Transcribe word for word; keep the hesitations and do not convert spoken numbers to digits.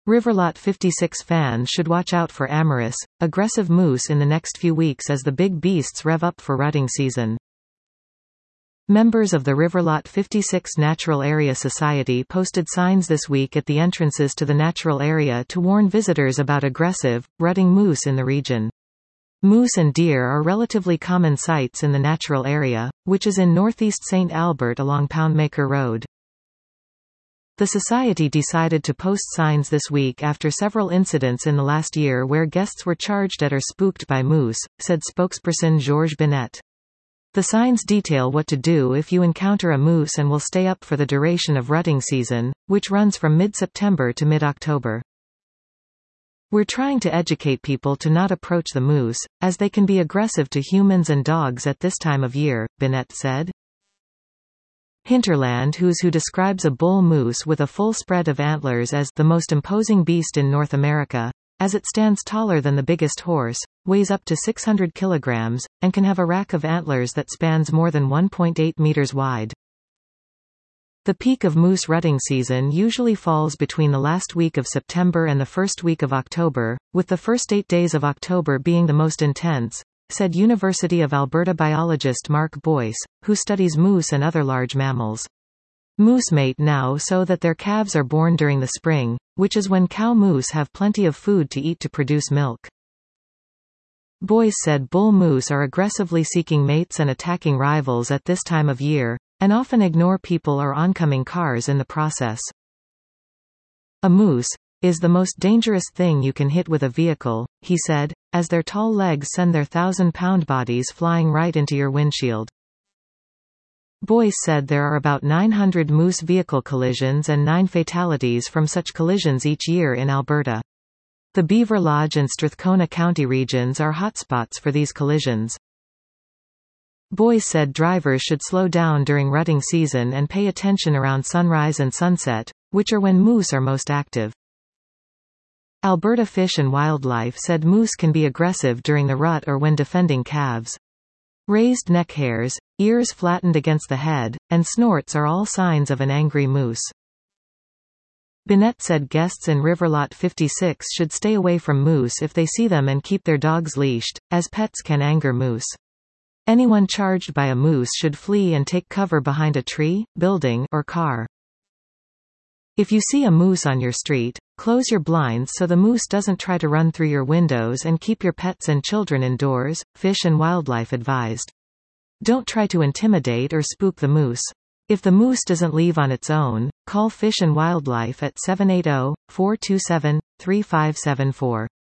Riverlot fifty-six fans should watch out for amorous, aggressive moose in the next few weeks as the big beasts rev up for rutting season. Members of the Riverlot fifty-six Natural Area Society posted signs this week at the entrances to the natural area to warn visitors about aggressive, rutting moose in the region. Moose and deer are relatively common sights in the natural area, which is in northeast Saint Albert along Poundmaker Road. The Society decided to post signs this week after several incidents in the last year where guests were charged at or spooked by moose, said spokesperson Georges Binet. The signs detail what to do if you encounter a moose and will stay up for the duration of rutting season, which runs from mid-September to mid-October. We're trying to educate people to not approach the moose, as they can be aggressive to humans and dogs at this time of year, Binet said. Hinterland Who's Who describes a bull moose with a full spread of antlers as the most imposing beast in North America, as it stands taller than the biggest horse, weighs up to six hundred kilograms, and can have a rack of antlers that spans more than one point eight meters wide. The peak of moose rutting season usually falls between the last week of September and the first week of October, with the first eight days of October being the most intense, said University of Alberta biologist Mark Boyce, who studies moose and other large mammals. Moose mate now so that their calves are born during the spring, which is when cow moose have plenty of food to eat to produce milk. Boyce said bull moose are aggressively seeking mates and attacking rivals at this time of year, and often ignore people or oncoming cars in the process. A moose is the most dangerous thing you can hit with a vehicle, he said, as their tall legs send their thousand-pound bodies flying right into your windshield. Boyce said there are about nine hundred moose vehicle collisions and nine fatalities from such collisions each year in Alberta. The Beaver Lodge and Strathcona County regions are hotspots for these collisions. Boyce said drivers should slow down during rutting season and pay attention around sunrise and sunset, which are when moose are most active. Alberta Fish and Wildlife said moose can be aggressive during the rut or when defending calves. Raised neck hairs, ears flattened against the head, and snorts are all signs of an angry moose. Binet said guests in Riverlot fifty-six should stay away from moose if they see them and keep their dogs leashed, as pets can anger moose. Anyone charged by a moose should flee and take cover behind a tree, building, or car. If you see a moose on your street, close your blinds so the moose doesn't try to run through your windows and keep your pets and children indoors, Fish and Wildlife advised. Don't try to intimidate or spook the moose. If the moose doesn't leave on its own, call Fish and Wildlife at seven eight zero, four two seven, three five seven four.